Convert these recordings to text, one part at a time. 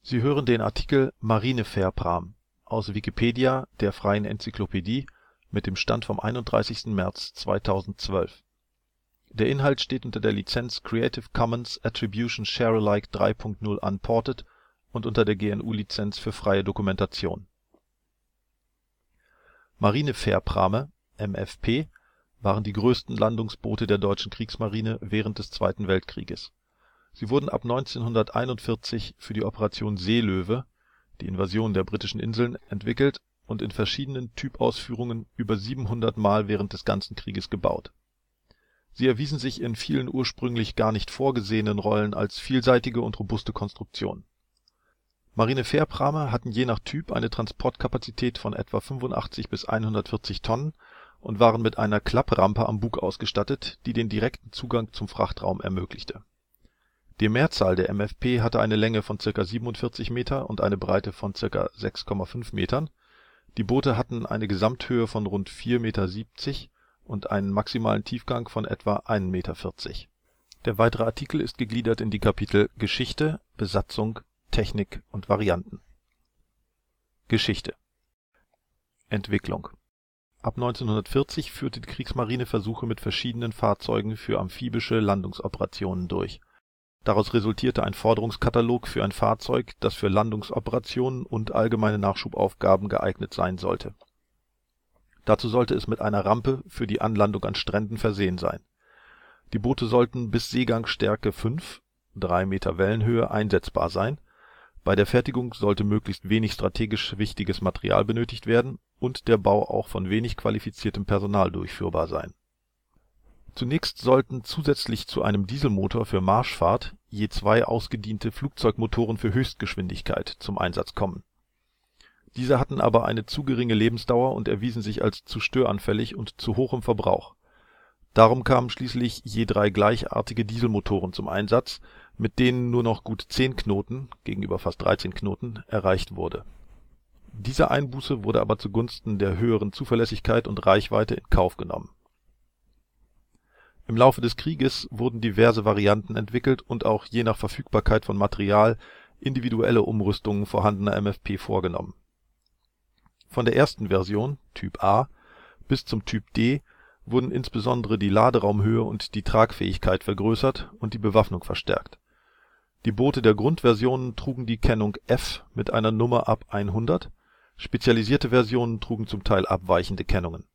Sie hören den Artikel Marinefährprahm, aus Wikipedia, der freien Enzyklopädie. Mit dem Stand vom Der Inhalt steht unter der Lizenz Creative Commons Attribution Share Alike 3 Punkt 0 Unported und unter der GNU Lizenz für freie Dokumentation. Marinefährprahme (MFP) waren die größten Landungsboote der deutschen Kriegsmarine während des Zweiten Weltkrieges. Sie wurden ab 1941 für die Operation Seelöwe, die Invasion der britischen Inseln, entwickelt und in verschiedenen Typausführungen über 700 Mal während des ganzen Krieges gebaut. Sie erwiesen sich in vielen ursprünglich gar nicht vorgesehenen Rollen als vielseitige und robuste Konstruktion. Marinefährprahme hatten je nach Typ eine Transportkapazität von etwa 85 bis 140 Tonnen und waren mit einer Klapprampe am Bug ausgestattet, die den direkten Zugang zum Frachtraum ermöglichte. Die Mehrzahl der MFP hatte eine Länge von ca. 47 Meter und eine Breite von ca. 6,5 Metern. Die Boote hatten eine Gesamthöhe von rund 4,70 Meter und einen maximalen Tiefgang von etwa 1,40 Meter. Der weitere Artikel ist gegliedert in die Kapitel Geschichte, Besatzung, Technik und Varianten. Geschichte. Entwicklung. Ab 1940 führte die Kriegsmarine Versuche mit verschiedenen Fahrzeugen für amphibische Landungsoperationen durch. Daraus resultierte ein Forderungskatalog für ein Fahrzeug, das für Landungsoperationen und allgemeine Nachschubaufgaben geeignet sein sollte. Dazu sollte es mit einer Rampe für die Anlandung an Stränden versehen sein. Die Boote sollten bis Seegangstärke 5 (3 Meter Wellenhöhe) einsetzbar sein. Bei der Fertigung sollte möglichst wenig strategisch wichtiges Material benötigt werden und der Bau auch von wenig qualifiziertem Personal durchführbar sein. Zunächst sollten zusätzlich zu einem Dieselmotor für Marschfahrt je 2 ausgediente Flugzeugmotoren für Höchstgeschwindigkeit zum Einsatz kommen. Diese hatten aber eine zu geringe Lebensdauer und erwiesen sich als zu störanfällig und zu hoch im Verbrauch. Darum kamen schließlich je 3 gleichartige Dieselmotoren zum Einsatz, mit denen nur noch gut 10 Knoten gegenüber fast 13 Knoten erreicht wurde. Diese Einbuße wurde aber zugunsten der höheren Zuverlässigkeit und Reichweite in Kauf genommen. Im Laufe des Krieges wurden diverse Varianten entwickelt und auch je nach Verfügbarkeit von Material individuelle Umrüstungen vorhandener MFP vorgenommen. Von der ersten Version, Typ A, bis zum Typ D wurden insbesondere die Laderaumhöhe und die Tragfähigkeit vergrößert und die Bewaffnung verstärkt. Die Boote der Grundversionen trugen die Kennung F mit einer Nummer ab 100, spezialisierte Versionen trugen zum Teil abweichende Kennungen.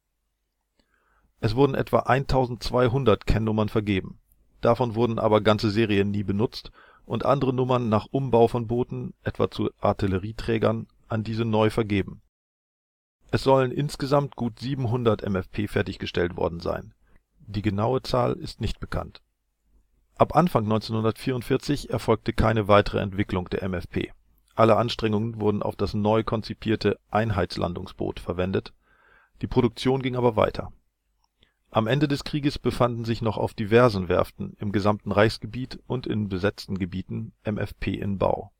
Es wurden etwa 1200 Kennnummern vergeben, davon wurden aber ganze Serien nie benutzt und andere Nummern nach Umbau von Booten, etwa zu Artillerieträgern, an diese neu vergeben. Es sollen insgesamt gut 700 MFP fertiggestellt worden sein. Die genaue Zahl ist nicht bekannt. Ab Anfang 1944 erfolgte keine weitere Entwicklung der MFP. Alle Anstrengungen wurden auf das neu konzipierte Einheitslandungsboot verwendet. Die Produktion ging aber weiter. Am Ende des Krieges befanden sich noch auf diversen Werften im gesamten Reichsgebiet und in besetzten Gebieten MFP in Bau.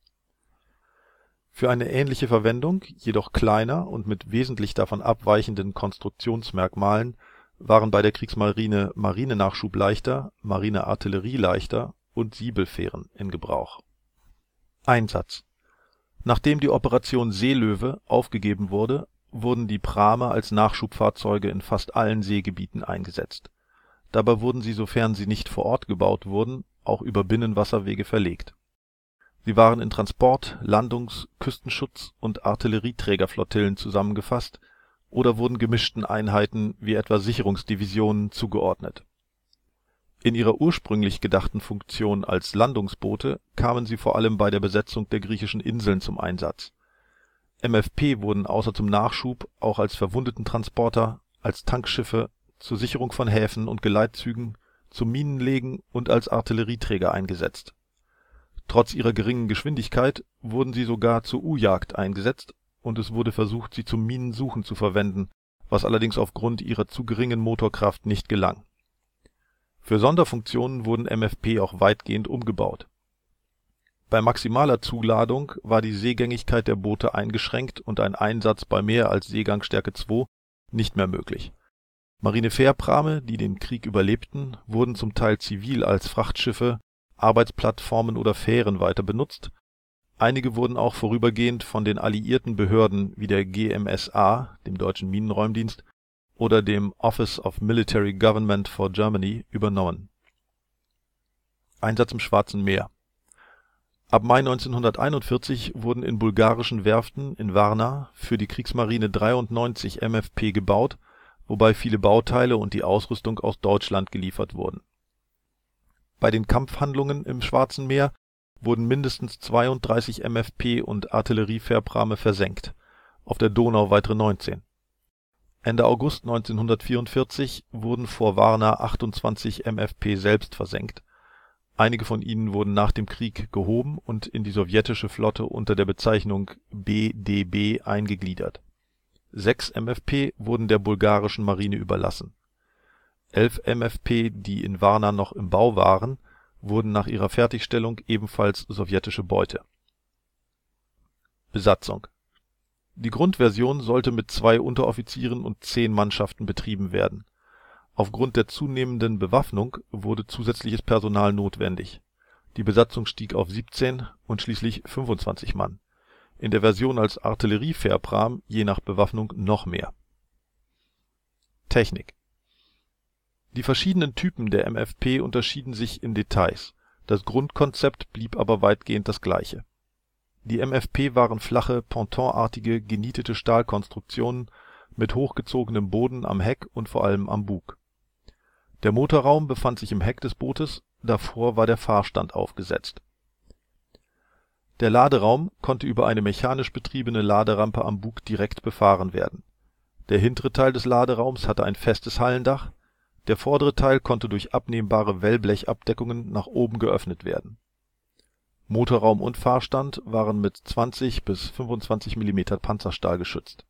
Für eine ähnliche Verwendung, jedoch kleiner und mit wesentlich davon abweichenden Konstruktionsmerkmalen, waren bei der Kriegsmarine Marinenachschubleichter, Marineartillerieleichter und Siebelfähren in Gebrauch. Einsatz. Nachdem die Operation Seelöwe aufgegeben wurde, wurden die Prahme als Nachschubfahrzeuge in fast allen Seegebieten eingesetzt. Dabei wurden sie, sofern sie nicht vor Ort gebaut wurden, auch über Binnenwasserwege verlegt. Sie waren in Transport-, Landungs-, Küstenschutz- und Artillerieträgerflottillen zusammengefasst oder wurden gemischten Einheiten wie etwa Sicherungsdivisionen zugeordnet. In ihrer ursprünglich gedachten Funktion als Landungsboote kamen sie vor allem bei der Besetzung der griechischen Inseln zum Einsatz. MFP wurden außer zum Nachschub auch als Verwundetentransporter, als Tankschiffe, zur Sicherung von Häfen und Geleitzügen, zum Minenlegen und als Artillerieträger eingesetzt. Trotz ihrer geringen Geschwindigkeit wurden sie sogar zur U-Jagd eingesetzt und es wurde versucht, sie zum Minensuchen zu verwenden, was allerdings aufgrund ihrer zu geringen Motorkraft nicht gelang. Für Sonderfunktionen wurden MFP auch weitgehend umgebaut. Bei maximaler Zuladung war die Seegängigkeit der Boote eingeschränkt und ein Einsatz bei mehr als Seegangstärke 2 nicht mehr möglich. Marinefährprahme, die den Krieg überlebten, wurden zum Teil zivil als Frachtschiffe, Arbeitsplattformen oder Fähren weiter benutzt, Einige wurden auch vorübergehend von den alliierten Behörden wie der GMSA, dem deutschen Minenräumdienst, oder dem Office of Military Government for Germany übernommen. Einsatz im Schwarzen Meer. Ab Mai 1941 wurden in bulgarischen Werften in Warna für die Kriegsmarine 93 MFP gebaut, wobei viele Bauteile und die Ausrüstung aus Deutschland geliefert wurden. Bei den Kampfhandlungen im Schwarzen Meer wurden mindestens 32 MFP und Artilleriefährprahme versenkt, auf der Donau weitere 19. Ende August 1944 wurden vor Warna 28 MFP selbst versenkt. Einige von ihnen wurden nach dem Krieg gehoben und in die sowjetische Flotte unter der Bezeichnung BDB eingegliedert. 6 MFP wurden der bulgarischen Marine überlassen. 11 MFP, die in Warna noch im Bau waren, wurden nach ihrer Fertigstellung ebenfalls sowjetische Beute. Besatzung. Die Grundversion sollte mit 2 Unteroffizieren und 10 Mannschaften betrieben werden. Aufgrund der zunehmenden Bewaffnung wurde zusätzliches Personal notwendig. Die Besatzung stieg auf 17 und schließlich 25 Mann. In der Version als Artilleriefährprahm je nach Bewaffnung noch mehr. Technik. Die verschiedenen Typen der MFP unterschieden sich in Details, das Grundkonzept blieb aber weitgehend das gleiche. Die MFP waren flache, pontonartige, genietete Stahlkonstruktionen mit hochgezogenem Boden am Heck und vor allem am Bug. Der Motorraum befand sich im Heck des Bootes, davor war der Fahrstand aufgesetzt. Der Laderaum konnte über eine mechanisch betriebene Laderampe am Bug direkt befahren werden. Der hintere Teil des Laderaums hatte ein festes Hallendach, der vordere Teil konnte durch abnehmbare Wellblechabdeckungen nach oben geöffnet werden. Motorraum und Fahrstand waren mit 20 bis 25 mm Panzerstahl geschützt.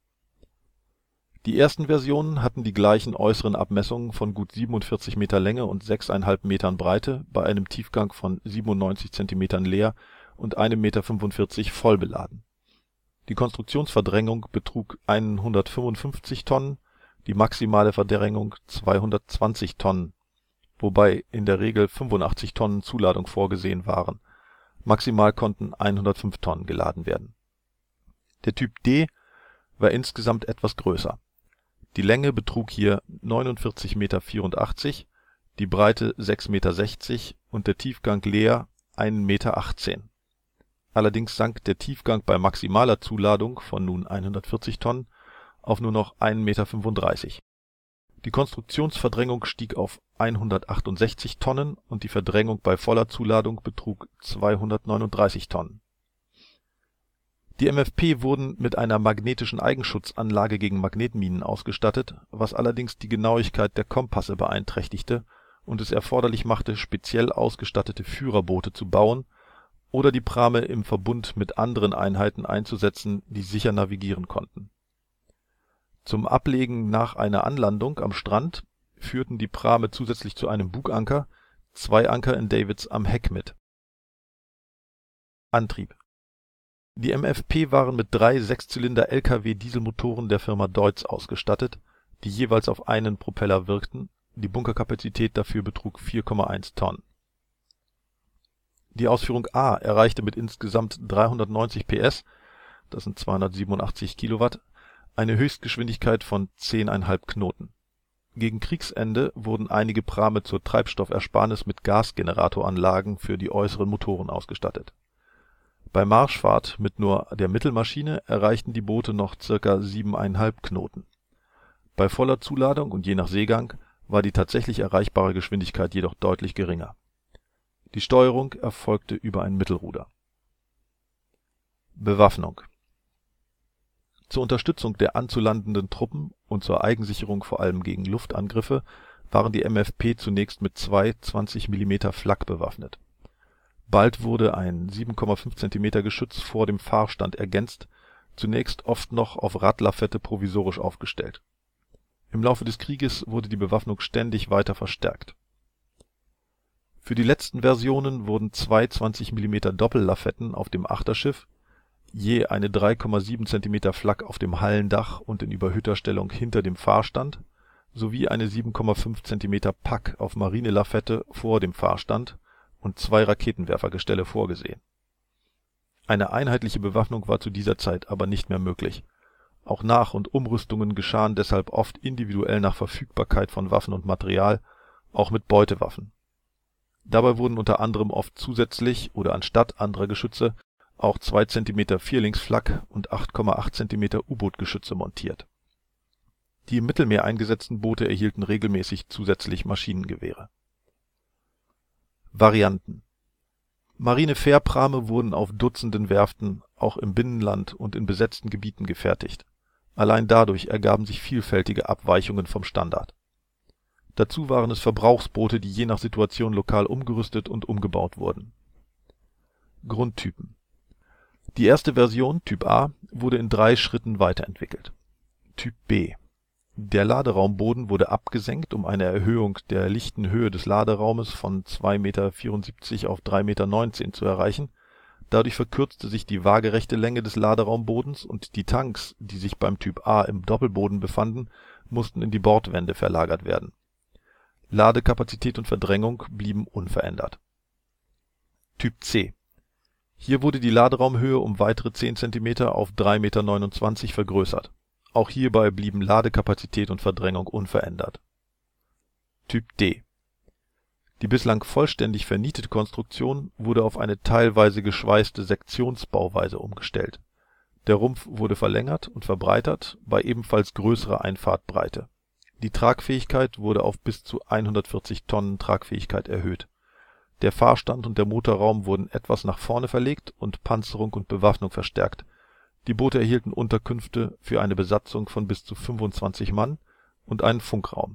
Die ersten Versionen hatten die gleichen äußeren Abmessungen von gut 47 Meter Länge und 6,5 Metern Breite bei einem Tiefgang von 97 Zentimetern leer und 1,45 Meter voll beladen. Die Konstruktionsverdrängung betrug 155 Tonnen, die maximale Verdrängung 220 Tonnen, wobei in der Regel 85 Tonnen Zuladung vorgesehen waren. Maximal konnten 105 Tonnen geladen werden. Der Typ D war insgesamt etwas größer. Die Länge betrug hier 49,84 Meter, die Breite 6,60 Meter und der Tiefgang leer 1,18 Meter. Allerdings sank der Tiefgang bei maximaler Zuladung von nun 140 Tonnen auf nur noch 1,35 Meter. Die Konstruktionsverdrängung stieg auf 168 Tonnen und die Verdrängung bei voller Zuladung betrug 239 Tonnen. Die MFP wurden mit einer magnetischen Eigenschutzanlage gegen Magnetminen ausgestattet, was allerdings die Genauigkeit der Kompasse beeinträchtigte und es erforderlich machte, speziell ausgestattete Führerboote zu bauen oder die Prahme im Verbund mit anderen Einheiten einzusetzen, die sicher navigieren konnten. Zum Ablegen nach einer Anlandung am Strand führten die Prahme zusätzlich zu einem Buganker 2 Anker in Davits am Heck mit. Antrieb. Die MFP waren mit 3 6-Zylinder-LKW-Dieselmotoren der Firma Deutz ausgestattet, die jeweils auf einen Propeller wirkten, die Bunkerkapazität dafür betrug 4,1 Tonnen. Die Ausführung A erreichte mit insgesamt 390 PS, das sind 287 Kilowatt, eine Höchstgeschwindigkeit von 10,5 Knoten. Gegen Kriegsende wurden einige Prahme zur Treibstoffersparnis mit Gasgeneratoranlagen für die äußeren Motoren ausgestattet. Bei Marschfahrt mit nur der Mittelmaschine erreichten die Boote noch ca. 7,5 Knoten. Bei voller Zuladung und je nach Seegang war die tatsächlich erreichbare Geschwindigkeit jedoch deutlich geringer. Die Steuerung erfolgte über ein Mittelruder. Bewaffnung. Zur Unterstützung der anzulandenden Truppen und zur Eigensicherung vor allem gegen Luftangriffe waren die MFP zunächst mit 2 20 mm Flak bewaffnet. Bald wurde ein 7,5 cm Geschütz vor dem Fahrstand ergänzt, zunächst oft noch auf Radlafette provisorisch aufgestellt. Im Laufe des Krieges wurde die Bewaffnung ständig weiter verstärkt. Für die letzten Versionen wurden 2 20 mm Doppellafetten auf dem Achterschiff, je eine 3,7 cm Flak auf dem Hallendach und in überhöhter Stellung hinter dem Fahrstand sowie eine 7,5 cm Pack auf Marinelafette vor dem Fahrstand und 2 Raketenwerfergestelle vorgesehen. Eine einheitliche Bewaffnung war zu dieser Zeit aber nicht mehr möglich. Auch Nach- und Umrüstungen geschahen deshalb oft individuell nach Verfügbarkeit von Waffen und Material, auch mit Beutewaffen. Dabei wurden unter anderem oft zusätzlich oder anstatt anderer Geschütze auch 2 cm Vierlingsflak und 8,8 cm U-Boot-Geschütze montiert. Die im Mittelmeer eingesetzten Boote erhielten regelmäßig zusätzlich Maschinengewehre. Varianten: Marinefährprahme wurden auf Dutzenden Werften, auch im Binnenland und in besetzten Gebieten gefertigt. Allein dadurch ergaben sich vielfältige Abweichungen vom Standard. Dazu waren es Verbrauchsboote, die je nach Situation lokal umgerüstet und umgebaut wurden. Grundtypen: Die erste Version, Typ A, wurde in 3 Schritten weiterentwickelt. Typ B: Der Laderaumboden wurde abgesenkt, um eine Erhöhung der lichten Höhe des Laderaumes von 2,74 m auf 3,19 m zu erreichen. Dadurch verkürzte sich die waagerechte Länge des Laderaumbodens und die Tanks, die sich beim Typ A im Doppelboden befanden, mussten in die Bordwände verlagert werden. Ladekapazität und Verdrängung blieben unverändert. Typ C: Hier wurde die Laderaumhöhe um weitere 10 cm auf 3,29 m vergrößert. Auch hierbei blieben Ladekapazität und Verdrängung unverändert. Typ D: Die bislang vollständig vernietete Konstruktion wurde auf eine teilweise geschweißte Sektionsbauweise umgestellt. Der Rumpf wurde verlängert und verbreitert bei ebenfalls größerer Einfahrtbreite. Die Tragfähigkeit wurde auf bis zu 140 Tonnen Tragfähigkeit erhöht. Der Fahrstand und der Motorraum wurden etwas nach vorne verlegt und Panzerung und Bewaffnung verstärkt. Die Boote erhielten Unterkünfte für eine Besatzung von bis zu 25 Mann und einen Funkraum.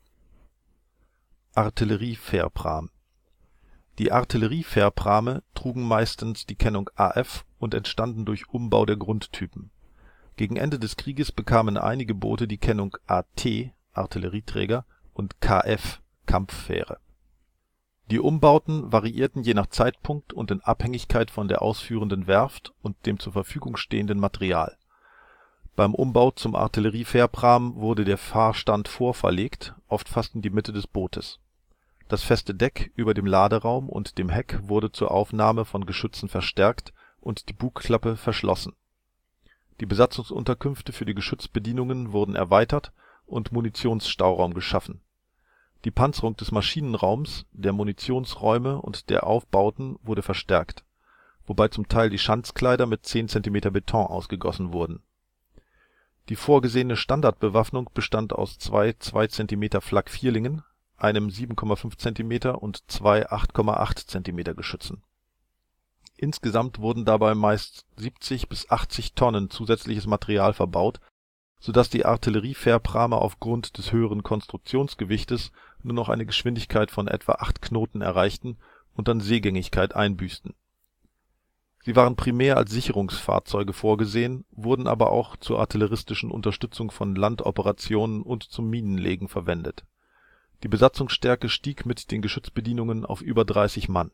Artilleriefährprahm: Die Artilleriefährprahme trugen meistens die Kennung AF und entstanden durch Umbau der Grundtypen. Gegen Ende des Krieges bekamen einige Boote die Kennung AT (Artillerieträger) und KF (Kampffähre). Die Umbauten variierten je nach Zeitpunkt und in Abhängigkeit von der ausführenden Werft und dem zur Verfügung stehenden Material. Beim Umbau zum Artilleriefährprahm wurde der Fahrstand vorverlegt, oft fast in die Mitte des Bootes. Das feste Deck über dem Laderaum und dem Heck wurde zur Aufnahme von Geschützen verstärkt und die Bugklappe verschlossen. Die Besatzungsunterkünfte für die Geschützbedienungen wurden erweitert und Munitionsstauraum geschaffen. Die Panzerung des Maschinenraums, der Munitionsräume und der Aufbauten wurde verstärkt, wobei zum Teil die Schanzkleider mit 10 cm Beton ausgegossen wurden. Die vorgesehene Standardbewaffnung bestand aus 2 2 cm Flak-Vierlingen, einem 7,5 cm und 2 8,8 cm Geschützen. Insgesamt wurden dabei meist 70 bis 80 Tonnen zusätzliches Material verbaut, sodass die Artilleriefährprahme aufgrund des höheren Konstruktionsgewichtes nur noch eine Geschwindigkeit von etwa 8 Knoten erreichten und an Seegängigkeit einbüßten. Sie waren primär als Sicherungsfahrzeuge vorgesehen, wurden aber auch zur artilleristischen Unterstützung von Landoperationen und zum Minenlegen verwendet. Die Besatzungsstärke stieg mit den Geschützbedienungen auf über 30 Mann.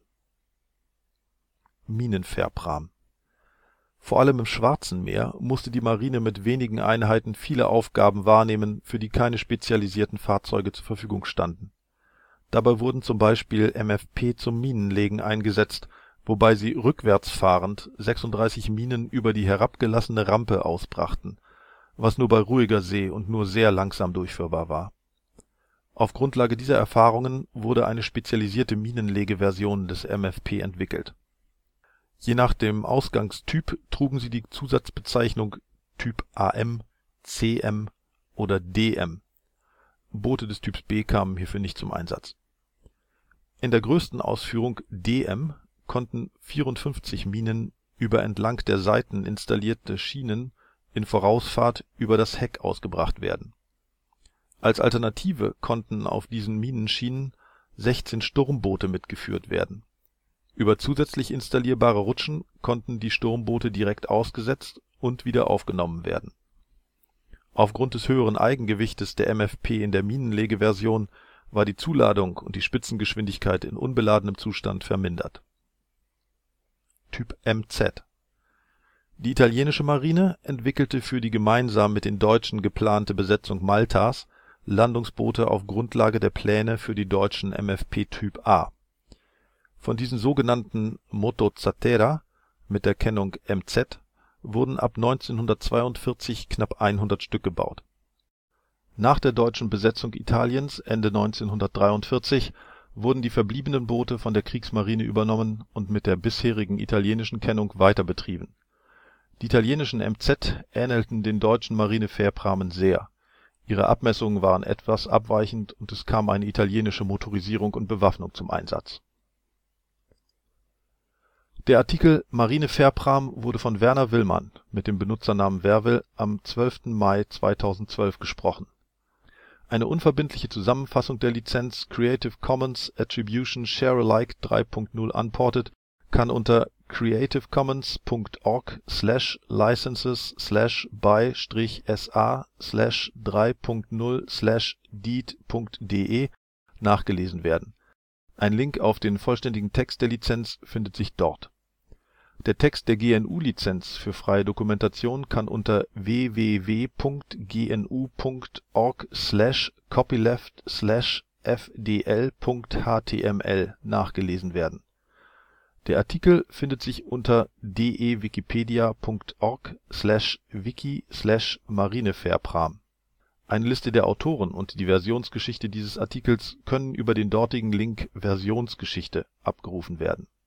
Minenfährprahm: Vor allem im Schwarzen Meer musste die Marine mit wenigen Einheiten viele Aufgaben wahrnehmen, für die keine spezialisierten Fahrzeuge zur Verfügung standen. Dabei wurden zum Beispiel MFP zum Minenlegen eingesetzt, wobei sie rückwärts fahrend 36 Minen über die herabgelassene Rampe ausbrachten, was nur bei ruhiger See und nur sehr langsam durchführbar war. Auf Grundlage dieser Erfahrungen wurde eine spezialisierte Minenlegeversion des MFP entwickelt. Je nach dem Ausgangstyp trugen sie die Zusatzbezeichnung Typ AM, CM oder DM. Boote des Typs B kamen hierfür nicht zum Einsatz. In der größten Ausführung DM konnten 54 Minen über entlang der Seiten installierte Schienen in Vorausfahrt über das Heck ausgebracht werden. Als Alternative konnten auf diesen Minenschienen 16 Sturmboote mitgeführt werden. Über zusätzlich installierbare Rutschen konnten die Sturmboote direkt ausgesetzt und wieder aufgenommen werden. Aufgrund des höheren Eigengewichtes der MFP in der Minenlegeversion war die Zuladung und die Spitzengeschwindigkeit in unbeladenem Zustand vermindert. Typ MZ: Die italienische Marine entwickelte für die gemeinsam mit den Deutschen geplante Besetzung Maltas Landungsboote auf Grundlage der Pläne für die deutschen MFP Typ A. Von diesen sogenannten Motozattera mit der Kennung MZ wurden ab 1942 knapp 100 Stück gebaut. Nach der deutschen Besetzung Italiens Ende 1943 wurden die verbliebenen Boote von der Kriegsmarine übernommen und mit der bisherigen italienischen Kennung weiterbetrieben. Die italienischen MZ ähnelten den deutschen Marinefährprahmen sehr. Ihre Abmessungen waren etwas abweichend und es kam eine italienische Motorisierung und Bewaffnung zum Einsatz. Der Artikel Marinefährprahm wurde von Werner Willmann mit dem Benutzernamen Werwel am 12. Mai 2012 gesprochen. Eine unverbindliche Zusammenfassung der Lizenz Creative Commons Attribution Share Alike 3.0 Unported kann unter creative-commons/licenses/by-sa/3.0/deed.de nachgelesen werden. Ein Link auf den vollständigen Text der Lizenz findet sich dort. Der Text der GNU-Lizenz für freie Dokumentation kann unter www.gnu.org/copyleft/fdl.html nachgelesen werden. Der Artikel findet sich unter dewikipedia.org/wiki/Marinefährprahm. Eine Liste der Autoren und die Versionsgeschichte dieses Artikels können über den dortigen Link Versionsgeschichte abgerufen werden